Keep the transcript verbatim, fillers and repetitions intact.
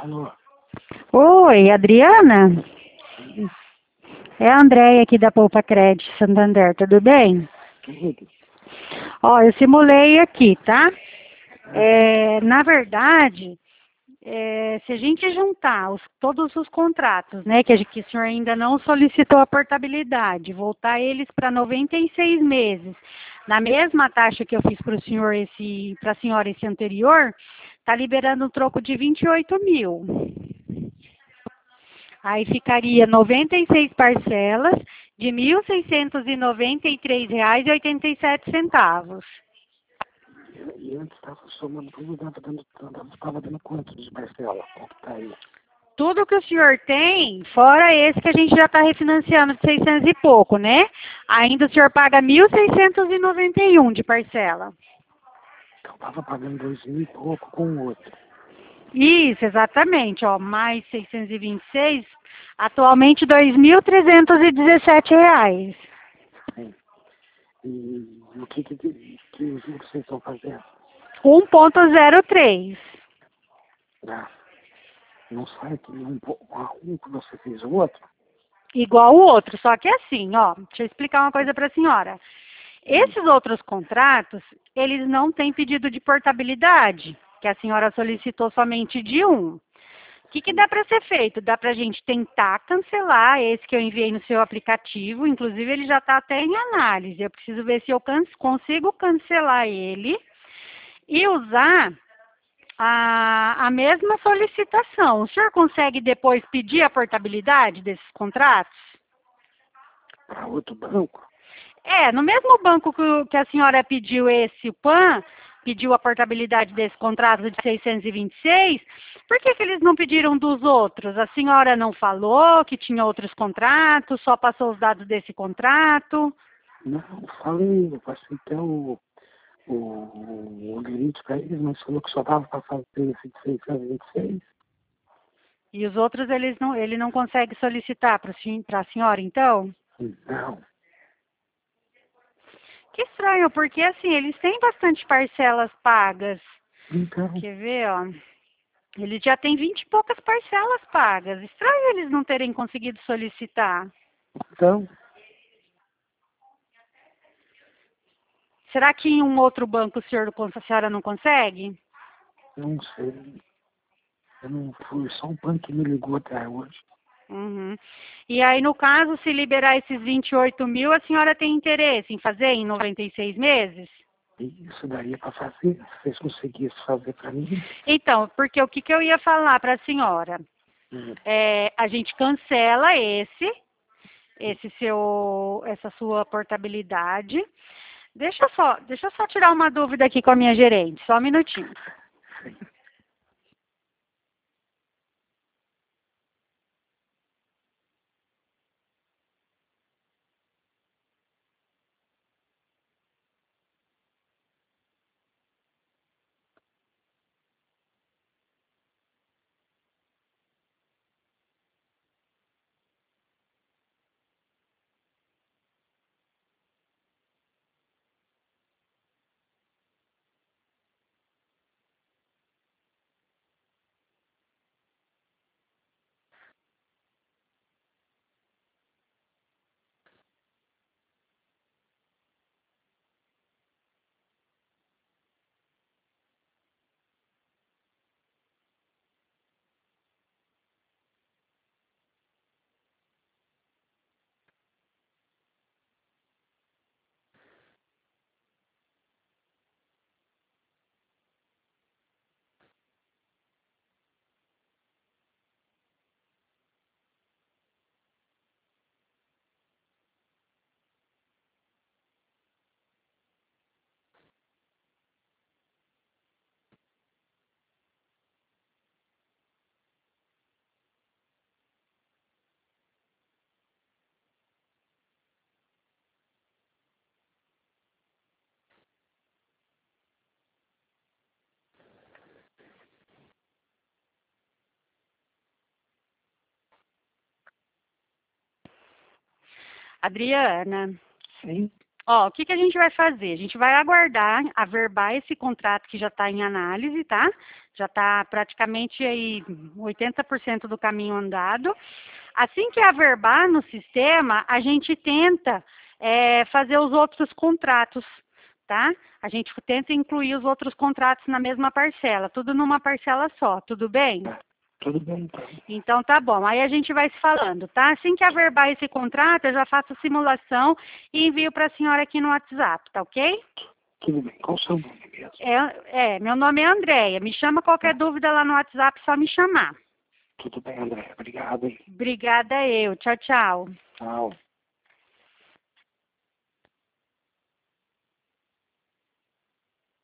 Alô? Oi, Adriana? É a Andréia aqui da Poupa Crédito Santander, tudo bem? Tudo. Ó, eu simulei aqui, tá? É, na verdade, é, se a gente juntar os- todos os contratos, né, que, a gente- que o senhor ainda não solicitou a portabilidade, voltar eles para noventa e seis meses, na mesma taxa que eu fiz para o senhor esse, para a senhora esse anterior, tá liberando um troco de vinte e oito mil. Aí ficaria noventa e seis parcelas de mil seiscentos e noventa e três reais e oitenta e sete centavos. E, e antes estava somando tudo, estava dando, tava dando quanto de parcela? Quanto tá aí? Tudo que o senhor tem, fora esse que a gente já está refinanciando de seiscentos e pouco, né? Ainda o senhor paga mil seiscentos e noventa e um de parcela. Então estava pagando dois mil e pouco com o outro. Isso, exatamente, ó, mais seiscentos e vinte e seis, atualmente dois mil trezentos e dezessete reais. Sim. E o que, que, que os juros vocês estão fazendo? um ponto zero três. Ah, não sai que um, po- um que você fez o outro? Igual o outro, só que é assim, ó, deixa eu explicar uma coisa para a senhora. Esses outros contratos, eles não têm pedido de portabilidade, que a senhora solicitou somente de um. O que, que dá para ser feito? Dá para a gente tentar cancelar esse que eu enviei no seu aplicativo, inclusive ele já está até em análise. Eu preciso ver se eu can consigo cancelar ele e usar a, a mesma solicitação. O senhor consegue depois pedir a portabilidade desses contratos? Para outro banco? É, no mesmo banco que, o- que a senhora pediu esse o PAN, pediu a portabilidade desse contrato de seiscentos e vinte e seis, por que, que eles não pediram dos outros? A senhora não falou que tinha outros contratos, só passou os dados desse contrato? Não, falei, eu passei até o, o, o limite para eles, mas falou que só dava para fazer esse de seiscentos e vinte e seis. E os outros eles não, ele não consegue solicitar para a senhora, então? Não. Que estranho, porque assim, eles têm bastante parcelas pagas. Então, Quer ver, ó? Eles já têm vinte e poucas parcelas pagas. Estranho eles não terem conseguido solicitar. então, Será que em um outro banco o senhor, a senhora não consegue? não sei. Eu não fui, só um pano que me ligou até hoje. Uhum. E aí, no caso, se liberar esses vinte e oito mil, a senhora tem interesse em fazer em noventa e seis meses? E isso daí é para fazer, se vocês conseguissem fazer para mim. Então, porque o que, que eu ia falar para a senhora? Hum. É, a gente cancela esse, esse seu, essa sua portabilidade. Deixa eu só, deixa eu só tirar uma dúvida aqui com a minha gerente, só um minutinho. Adriana, Sim. Ó, o que, que a gente vai fazer? A gente vai aguardar averbar esse contrato que já está em análise, tá? Já está praticamente aí oitenta por cento do caminho andado. Assim que averbar no sistema, a gente tenta é, fazer os outros contratos, tá? A gente tenta incluir os outros contratos na mesma parcela, tudo numa parcela só, tudo bem? Tá. Tudo bem, então. Então tá bom, aí a gente vai se falando, tá? Assim que averbar esse contrato, eu já faço a simulação e envio para a senhora aqui no WhatsApp, tá ok? Tudo bem. Qual o seu nome mesmo? É, é, meu nome é Andréia, me chama qualquer dúvida lá no WhatsApp, só me chamar. Tudo bem, André. Obrigado, hein? Obrigada eu, tchau, tchau. Tchau.